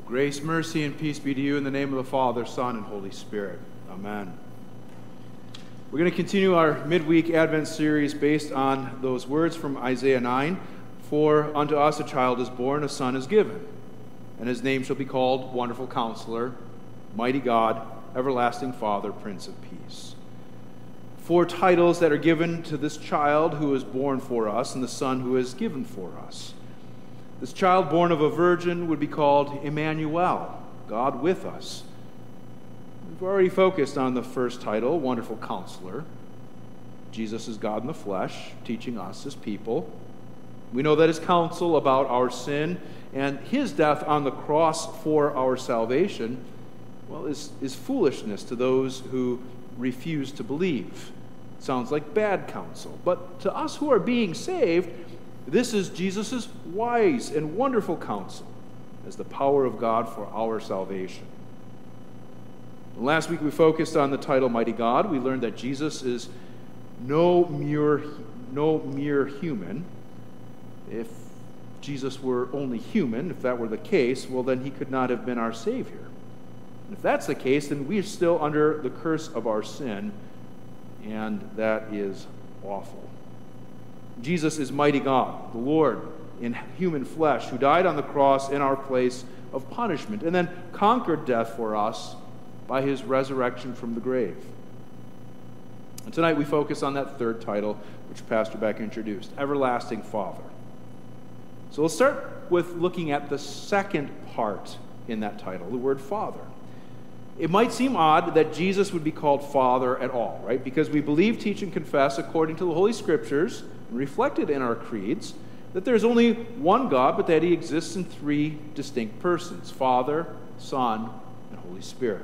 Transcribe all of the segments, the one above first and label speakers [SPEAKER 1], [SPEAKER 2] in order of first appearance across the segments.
[SPEAKER 1] Grace, mercy, and peace be to you in the name of the Father, Son, and Holy Spirit. Amen. We're going to continue our midweek Advent series based on those words from Isaiah 9. For unto us a child is born, a son is given, and his name shall be called Wonderful Counselor, Mighty God, Everlasting Father, Prince of Peace. 4 titles that are given to this child who is born for us and the son who is given for us. This child born of a virgin would be called Emmanuel, God with us. We've already focused on the first title, Wonderful Counselor. Jesus is God in the flesh, teaching us as people. We know that his counsel about our sin and his death on the cross for our salvation, well, is foolishness to those who refuse to believe. It sounds like bad counsel. But to us who are being saved, this is Jesus' wise and wonderful counsel as the power of God for our salvation. Last week we focused on the title Mighty God. We learned that Jesus is no mere human. If Jesus were only human, if that were the case, well then he could not have been our Savior. And if that's the case, then we are still under the curse of our sin, and that is awful. Jesus is mighty God, the Lord in human flesh, who died on the cross in our place of punishment and then conquered death for us by his resurrection from the grave. And tonight we focus on that third title, which Pastor Beck introduced, Everlasting Father. So we'll start with looking at the second part in that title, the word Father. It might seem odd that Jesus would be called Father at all, right? Because we believe, teach, and confess, according to the Holy Scriptures, reflected in our creeds, that there's only one God, but that he exists in 3 distinct persons, Father, Son, and Holy Spirit.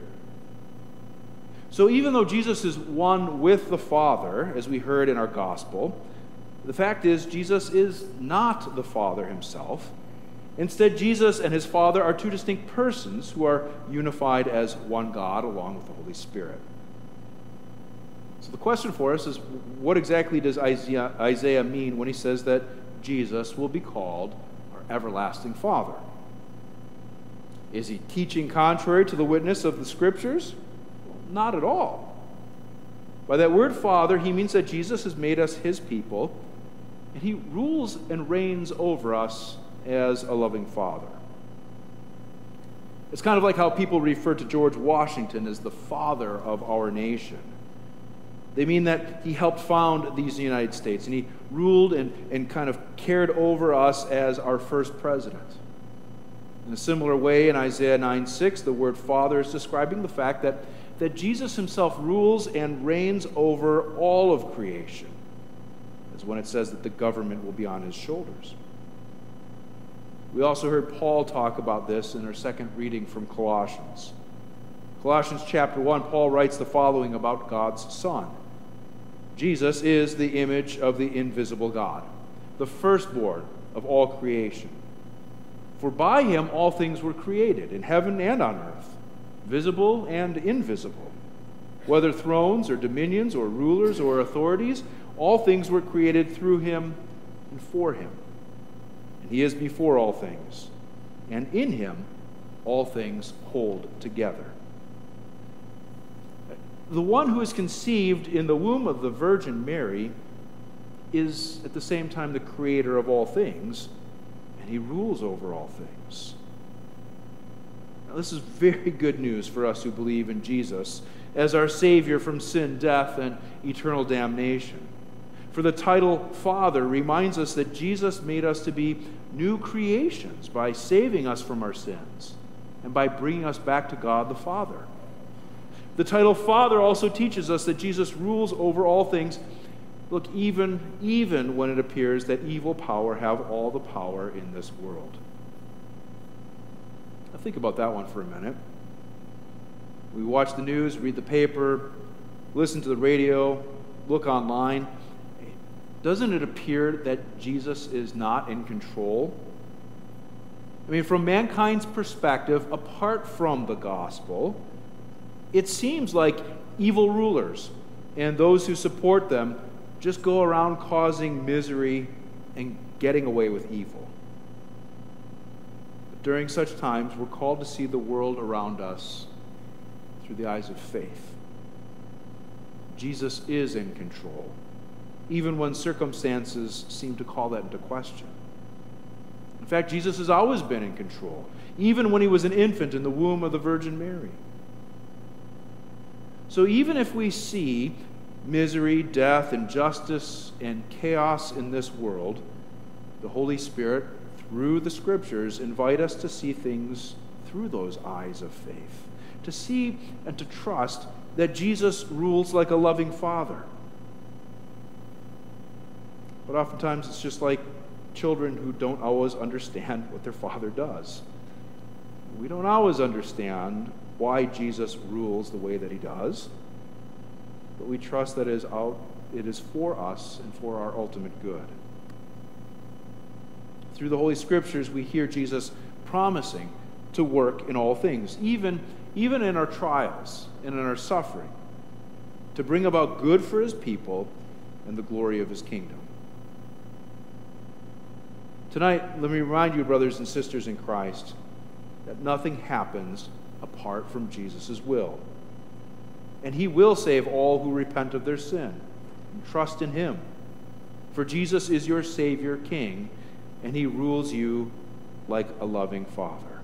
[SPEAKER 1] So even though Jesus is one with the Father, as we heard in our gospel, the fact is Jesus is not the Father himself. Instead, Jesus and his Father are 2 distinct persons who are unified as one God along with the Holy Spirit. So the question for us is, what exactly does Isaiah mean when he says that Jesus will be called our everlasting Father? Is he teaching contrary to the witness of the Scriptures? Well, not at all. By that word Father, he means that Jesus has made us his people, and he rules and reigns over us as a loving Father. It's kind of like how people refer to George Washington as the father of our nation. They mean that he helped found these United States, and he ruled and kind of cared over us as our first president. In a similar way, in Isaiah 9:6, the word Father is describing the fact that Jesus himself rules and reigns over all of creation, as when it says that the government will be on his shoulders. We also heard Paul talk about this in our second reading from Colossians. Colossians chapter 1, Paul writes the following about God's Son. Jesus is the image of the invisible God, the firstborn of all creation. For by him all things were created, in heaven and on earth, visible and invisible. Whether thrones or dominions or rulers or authorities, all things were created through him and for him. And he is before all things, and in him all things hold together. The one who is conceived in the womb of the Virgin Mary is at the same time the creator of all things, and he rules over all things. Now, this is very good news for us who believe in Jesus as our Savior from sin, death, and eternal damnation. For the title Father reminds us that Jesus made us to be new creations by saving us from our sins and by bringing us back to God the Father. The title Father also teaches us that Jesus rules over all things, look, even when it appears that evil power have all the power in this world. Now think about that one for a minute. We watch the news, read the paper, listen to the radio, look online. Doesn't it appear that Jesus is not in control? I mean, from mankind's perspective, apart from the gospel, it seems like evil rulers and those who support them just go around causing misery and getting away with evil. during such times, we're called to see the world around us through the eyes of faith. Jesus is in control, even when circumstances seem to call that into question. In fact, Jesus has always been in control, even when he was an infant in the womb of the Virgin Mary. So even if we see misery, death, injustice, and chaos in this world, the Holy Spirit, through the Scriptures, invite us to see things through those eyes of faith, to see and to trust that Jesus rules like a loving Father. But oftentimes it's just like children who don't always understand what their Father does. We don't always understand why Jesus rules the way that he does, but we trust that it is for us and for our ultimate good. Through the Holy Scriptures, we hear Jesus promising to work in all things, even in our trials and in our suffering, to bring about good for his people and the glory of his kingdom. Tonight, let me remind you, brothers and sisters in Christ, that nothing happens apart from Jesus' will. And he will save all who repent of their sin and trust in him. For Jesus is your Savior, King, and he rules you like a loving Father.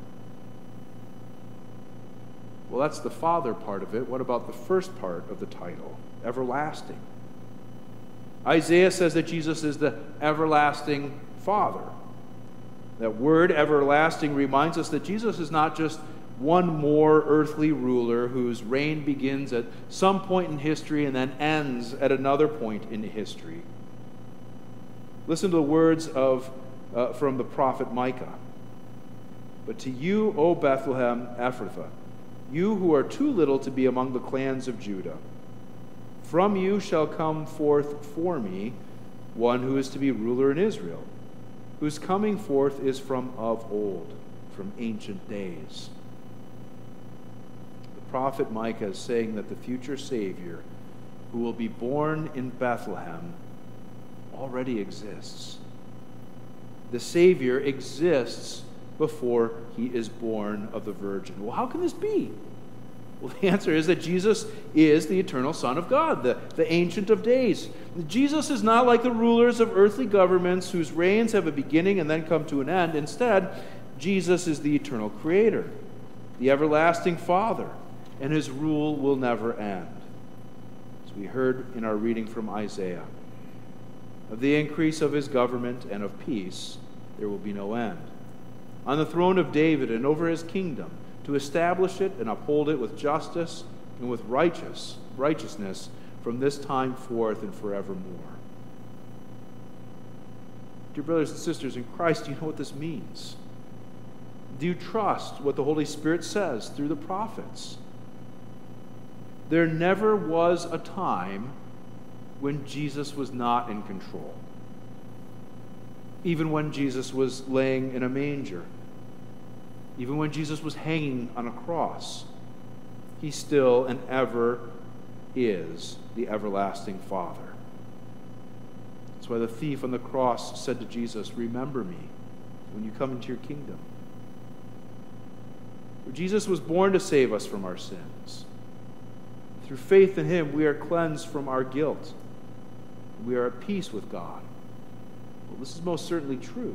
[SPEAKER 1] Well, that's the Father part of it. What about the first part of the title, everlasting? Isaiah says that Jesus is the everlasting Father. That word everlasting reminds us that Jesus is not just one more earthly ruler whose reign begins at some point in history and then ends at another point in history. Listen to the words from the prophet Micah. But to you, O Bethlehem Ephrathah, you who are too little to be among the clans of Judah, from you shall come forth for me one who is to be ruler in Israel, whose coming forth is from of old, from ancient days. The prophet Micah is saying that the future Savior, who will be born in Bethlehem, already exists. The Savior exists before he is born of the Virgin. Well, how can this be? Well, the answer is that Jesus is the eternal Son of God, the Ancient of Days. Jesus is not like the rulers of earthly governments whose reigns have a beginning and then come to an end. Instead, Jesus is the eternal Creator, the everlasting Father, and his rule will never end. As we heard in our reading from Isaiah, of the increase of his government and of peace, there will be no end. On the throne of David and over his kingdom, to establish it and uphold it with justice and with righteousness from this time forth and forevermore. Dear brothers and sisters in Christ, do you know what this means? Do you trust what the Holy Spirit says through the prophets? There never was a time when Jesus was not in control. Even when Jesus was laying in a manger, even when Jesus was hanging on a cross, he still and ever is the everlasting Father. That's why the thief on the cross said to Jesus, "Remember me when you come into your kingdom." Jesus was born to save us from our sins. Through faith in him, we are cleansed from our guilt. We are at peace with God. Well, this is most certainly true.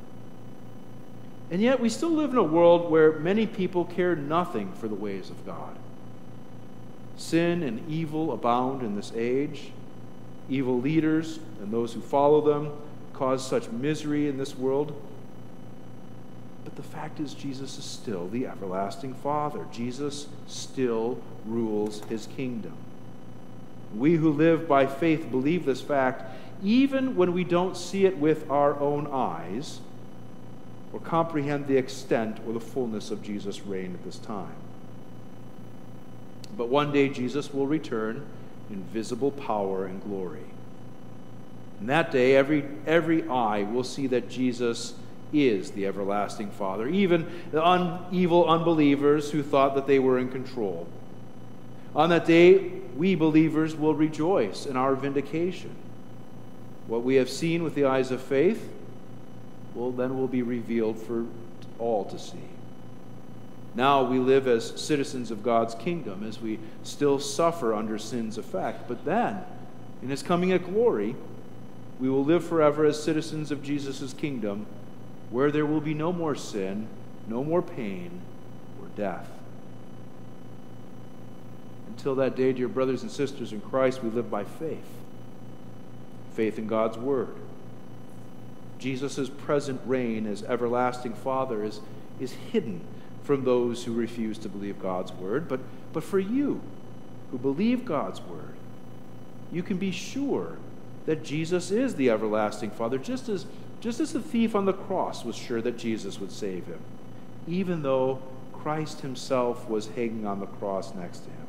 [SPEAKER 1] And yet we still live in a world where many people care nothing for the ways of God. Sin and evil abound in this age. Evil leaders and those who follow them cause such misery in this world. But the fact is, Jesus is still the everlasting Father. Jesus still rules his kingdom. We who live by faith believe this fact even when we don't see it with our own eyes or comprehend the extent or the fullness of Jesus' reign at this time. But one day Jesus will return in visible power and glory. And that day, every eye will see that Jesus is the everlasting Father, even the evil unbelievers who thought that they were in control. On that day, we believers will rejoice in our vindication. What we have seen with the eyes of faith will be revealed all to see. Now we live as citizens of God's kingdom, as we still suffer under sin's effect. But then, in his coming at glory, we will live forever as citizens of Jesus' kingdom, where there will be no more sin, no more pain, or death. Until that day, dear brothers and sisters in Christ, we live by faith. Faith in God's Word. Jesus' present reign as everlasting Father is hidden from those who refuse to believe God's Word. But for you who believe God's Word, you can be sure that Jesus is the everlasting Father, just as the thief on the cross was sure that Jesus would save him, even though Christ himself was hanging on the cross next to him.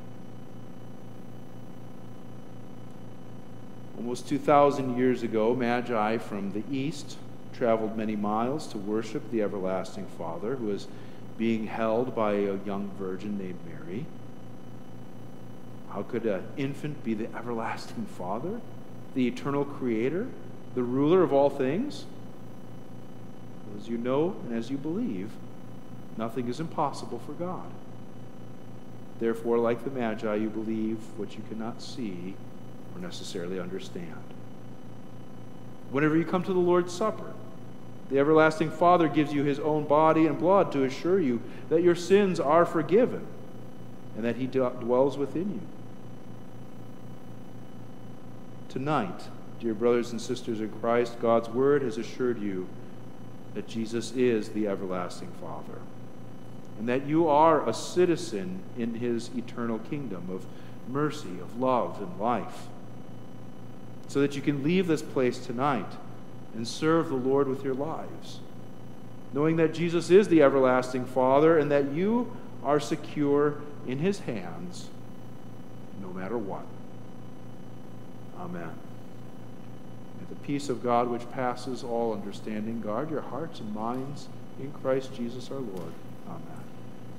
[SPEAKER 1] Almost 2,000 years ago, Magi from the east traveled many miles to worship the everlasting Father, who was being held by a young virgin named Mary. How could an infant be the everlasting Father, the eternal Creator, the ruler of all things? Well, as you know and as you believe, nothing is impossible for God. Therefore, like the Magi, you believe what you cannot see or necessarily understand. Whenever you come to the Lord's Supper, the everlasting Father gives you his own body and blood to assure you that your sins are forgiven and that he dwells within you. Tonight, dear brothers and sisters in Christ, God's Word has assured you that Jesus is the everlasting Father and that you are a citizen in his eternal kingdom of mercy, of love, and life, so that you can leave this place tonight and serve the Lord with your lives, knowing that Jesus is the everlasting Father and that you are secure in his hands no matter what. Amen. May the peace of God, which passes all understanding, guard your hearts and minds in Christ Jesus our Lord. Amen.